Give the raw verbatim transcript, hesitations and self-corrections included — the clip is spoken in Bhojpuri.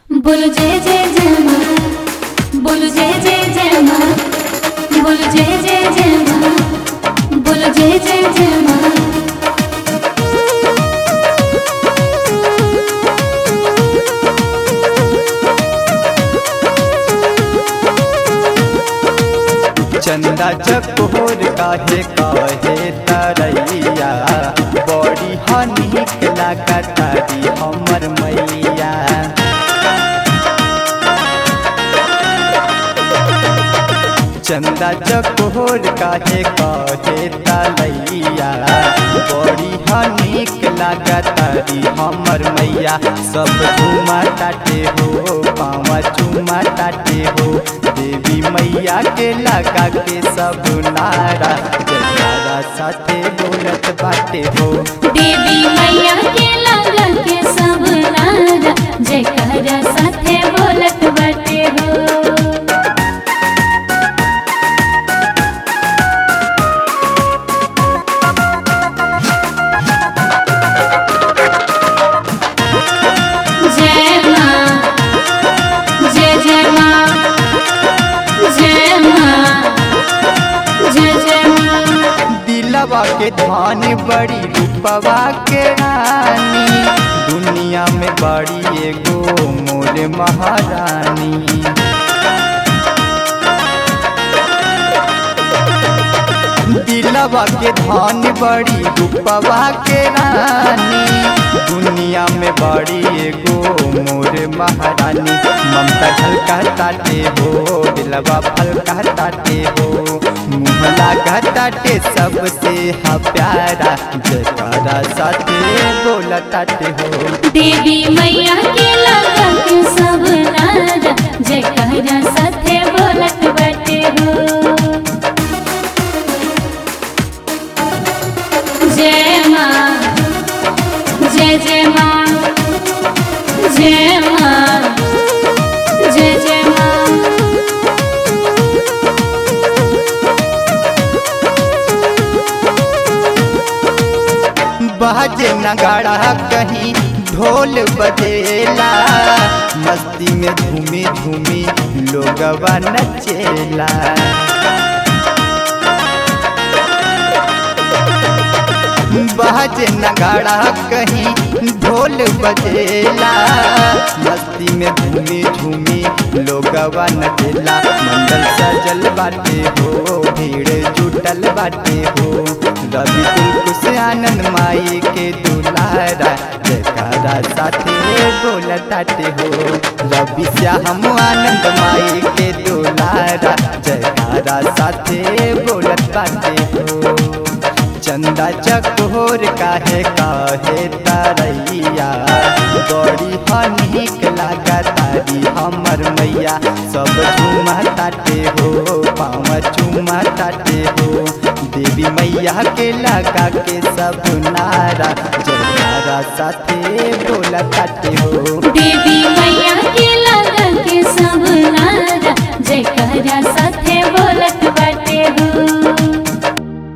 बोलो जय जय जय माँ, बोलो जय जय जय माँ, बोलो जय जय जय माँ, बोलो जय जय जय माँ। चंदा चकोर काहे काहे तरैया, बड़ी हनिक लागतारी हमर मैया। चंदा चकोर काहे काहे तरैया, बड़ी हनिक लागतारी हमर मैया। सब झूमा ताटे हो, पाँव चूमा ताटे हो, देवी मैया के लगा के सब नारा जयकारा साथे बोलत बाटे हो। देवी मैया के लगा के सब नारा जयकारा साथे बोलत बाटे हो। जय माँ, जय जय माँ, जय माँ, जय जय माँ। दिलवा के धान बड़ी रूपवा के रानी, दुनिया में बड़ी एगो मोर महारानी। दिलवा के धान बड़ी रूपवा के रानी, दुनिया में बड़ी एगो मोर महारानी। ममता झलका ताटे हो, दिलवा फलका ताटे हो, मुँह लागा ताटे सबसे हा प्यारा जयकारा साथे बोला ताटे हो। देवी मैया के लगा के सब नारा जयकारा साथे बोलत बाटे हो। जय माँ, जय जय माँ, जय माँ, जय जय माँ। बाजे नगाड़ा कहीं ढोल बजेला, मस्ती में झूमी झूमी लोगवा नचेला। बाजे नगाड़ा कहीं ढोल बजेला, मस्ती में झूमी झूमी लोगवा नचेला। मंडल सजल बाटे हो, भीड़ जुटल बाटे हो, रवि तुलकु से आनंद माई के दुलारा जयकारा साथे बोलताटे हो। रवि श्याम आनंद माई के दुलारा जयकारा साथे बोलत बाटे हो। चंदा चकोर काहे काहे तरैया, बड़ी हनिक लागतारी हमर मैया। सब झूमा ताटे हो, पाँव चूमा ताटे हो, देवी मैया के लगा के सब नारा जयकारा साथे बोला ताटे हो। देवी मैया के